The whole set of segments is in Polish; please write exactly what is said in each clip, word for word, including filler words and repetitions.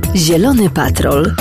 Zielony Patrol.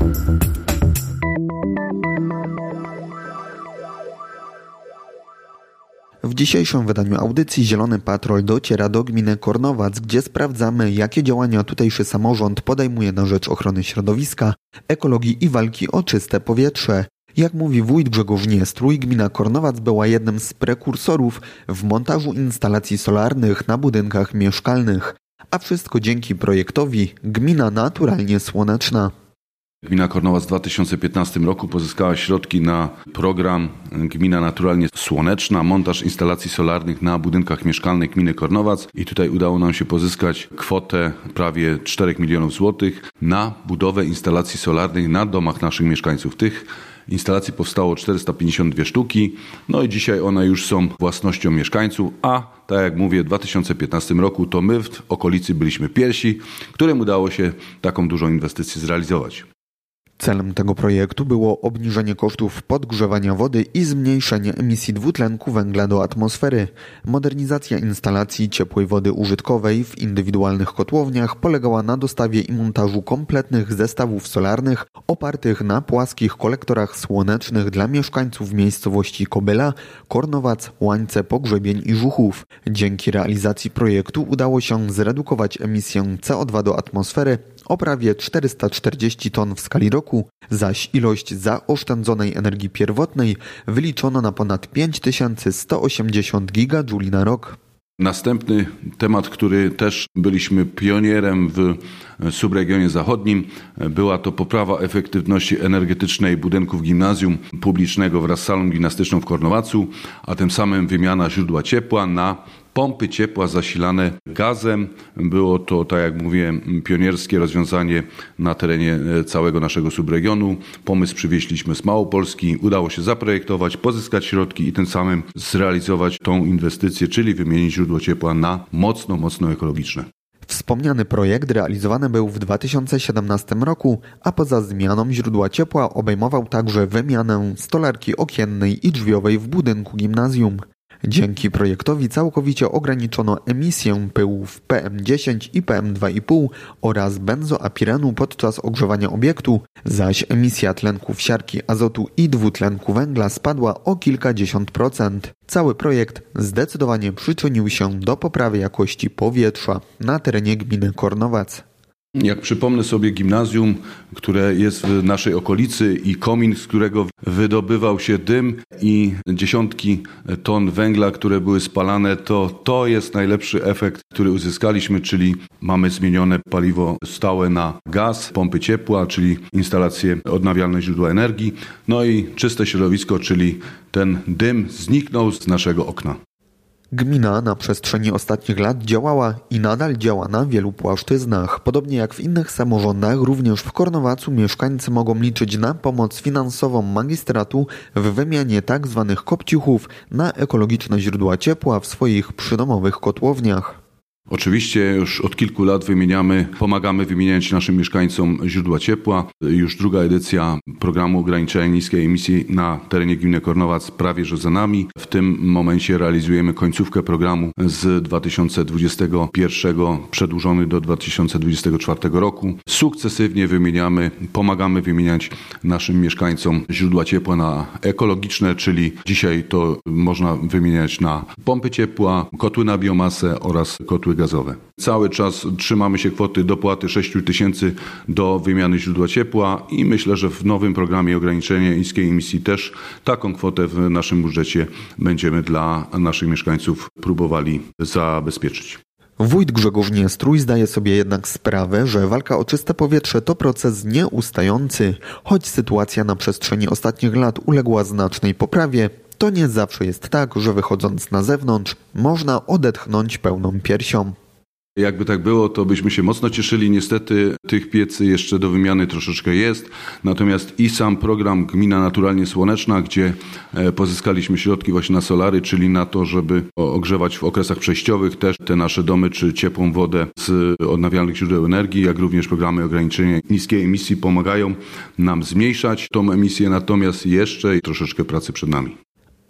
W dzisiejszym wydaniu audycji Zielony Patrol dociera do gminy Kornowac, gdzie sprawdzamy, jakie działania tutejszy samorząd podejmuje na rzecz ochrony środowiska, ekologii i walki o czyste powietrze. Jak mówi wójt Grzegorz Niestrój, gmina Kornowac była jednym z prekursorów w montażu instalacji solarnych na budynkach mieszkalnych, a wszystko dzięki projektowi Gmina Naturalnie Słoneczna. Gmina Kornowac w dwa tysiące piętnastym roku pozyskała środki na program Gmina Naturalnie Słoneczna, montaż instalacji solarnych na budynkach mieszkalnych gminy Kornowac i tutaj udało nam się pozyskać kwotę prawie czterech milionów złotych na budowę instalacji solarnych na domach naszych mieszkańców. Tych instalacji powstało czterysta pięćdziesiąt dwie sztuki, no i dzisiaj one już są własnością mieszkańców, a tak jak mówię, w dwa tysiące piętnastym roku to my w okolicy byliśmy pierwsi, którym udało się taką dużą inwestycję zrealizować. Celem tego projektu było obniżenie kosztów podgrzewania wody i zmniejszenie emisji dwutlenku węgla do atmosfery. Modernizacja instalacji ciepłej wody użytkowej w indywidualnych kotłowniach polegała na dostawie i montażu kompletnych zestawów solarnych opartych na płaskich kolektorach słonecznych dla mieszkańców miejscowości Kobyla, Kornowac, Łańce, Pogrzebień i Żuchów. Dzięki realizacji projektu udało się zredukować emisję C O dwa do atmosfery o prawie czterysta czterdzieści ton w skali roku, zaś ilość zaoszczędzonej energii pierwotnej wyliczono na ponad pięć tysięcy sto osiemdziesiąt gigadżuli na rok. Następny temat, który też byliśmy pionierem w subregionie zachodnim, była to poprawa efektywności energetycznej budynków gimnazjum publicznego wraz z salą gimnastyczną w Kornowacu, a tym samym wymiana źródła ciepła na pompy ciepła zasilane gazem. Było to, tak jak mówię, pionierskie rozwiązanie na terenie całego naszego subregionu. Pomysł przywieźliśmy z Małopolski, udało się zaprojektować, pozyskać środki i tym samym zrealizować tą inwestycję, czyli wymienić źródło ciepła na mocno, mocno ekologiczne. Wspomniany projekt realizowany był w dwa tysiące siedemnastym roku, a poza zmianą źródła ciepła obejmował także wymianę stolarki okiennej i drzwiowej w budynku gimnazjum. Dzięki projektowi całkowicie ograniczono emisję pyłów P M dziesięć i P M dwa i pół oraz benzoapirenu podczas ogrzewania obiektu, zaś emisja tlenków siarki azotu i dwutlenku węgla spadła o kilkadziesiąt procent. Cały projekt zdecydowanie przyczynił się do poprawy jakości powietrza na terenie gminy Kornowac. Jak przypomnę sobie gimnazjum, które jest w naszej okolicy i komin, z którego wydobywał się dym i dziesiątki ton węgla, które były spalane, to to jest najlepszy efekt, który uzyskaliśmy, czyli mamy zmienione paliwo stałe na gaz, pompy ciepła, czyli instalacje odnawialne źródła energii, no i czyste środowisko, czyli ten dym zniknął z naszego okna. Gmina na przestrzeni ostatnich lat działała i nadal działa na wielu płaszczyznach. Podobnie jak w innych samorządach, również w Kornowacu mieszkańcy mogą liczyć na pomoc finansową magistratu w wymianie tzw. kopciuchów na ekologiczne źródła ciepła w swoich przydomowych kotłowniach. Oczywiście już od kilku lat wymieniamy, pomagamy wymieniać naszym mieszkańcom źródła ciepła. Już druga edycja programu ograniczenia niskiej emisji na terenie gminy Kornowac prawie że za nami. W tym momencie realizujemy końcówkę programu z dwa tysiące dwudziestego pierwszego, przedłużony do dwa tysiące dwudziestego czwartego roku. Sukcesywnie wymieniamy, pomagamy wymieniać naszym mieszkańcom źródła ciepła na ekologiczne, czyli dzisiaj to można wymieniać na pompy ciepła, kotły na biomasę oraz kotły gazowe. Cały czas trzymamy się kwoty dopłaty sześć tysięcy do wymiany źródła ciepła i myślę, że w nowym programie ograniczenia niskiej emisji też taką kwotę w naszym budżecie będziemy dla naszych mieszkańców próbowali zabezpieczyć. Wójt Grzegorz Niestrój zdaje sobie jednak sprawę, że walka o czyste powietrze to proces nieustający. Choć sytuacja na przestrzeni ostatnich lat uległa znacznej poprawie, to nie zawsze jest tak, że wychodząc na zewnątrz można odetchnąć pełną piersią. Jakby tak było, to byśmy się mocno cieszyli. Niestety tych piecy jeszcze do wymiany troszeczkę jest. Natomiast i sam program Gmina Naturalnie Słoneczna, gdzie pozyskaliśmy środki właśnie na solary, czyli na to, żeby ogrzewać w okresach przejściowych też te nasze domy, czy ciepłą wodę z odnawialnych źródeł energii, jak również programy ograniczenia niskiej emisji pomagają nam zmniejszać tą emisję, natomiast jeszcze troszeczkę pracy przed nami.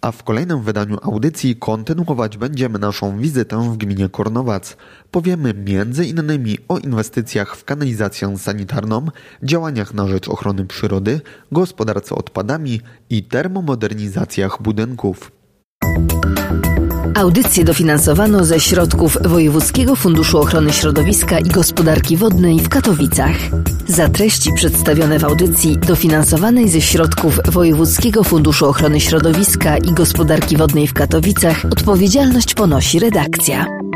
A w kolejnym wydaniu audycji kontynuować będziemy naszą wizytę w gminie Kornowac. Powiemy między innymi o inwestycjach w kanalizację sanitarną, działaniach na rzecz ochrony przyrody, gospodarce odpadami i termomodernizacjach budynków. Audycję dofinansowano ze środków Wojewódzkiego Funduszu Ochrony Środowiska i Gospodarki Wodnej w Katowicach. Za treści przedstawione w audycji dofinansowanej ze środków Wojewódzkiego Funduszu Ochrony Środowiska i Gospodarki Wodnej w Katowicach odpowiedzialność ponosi redakcja.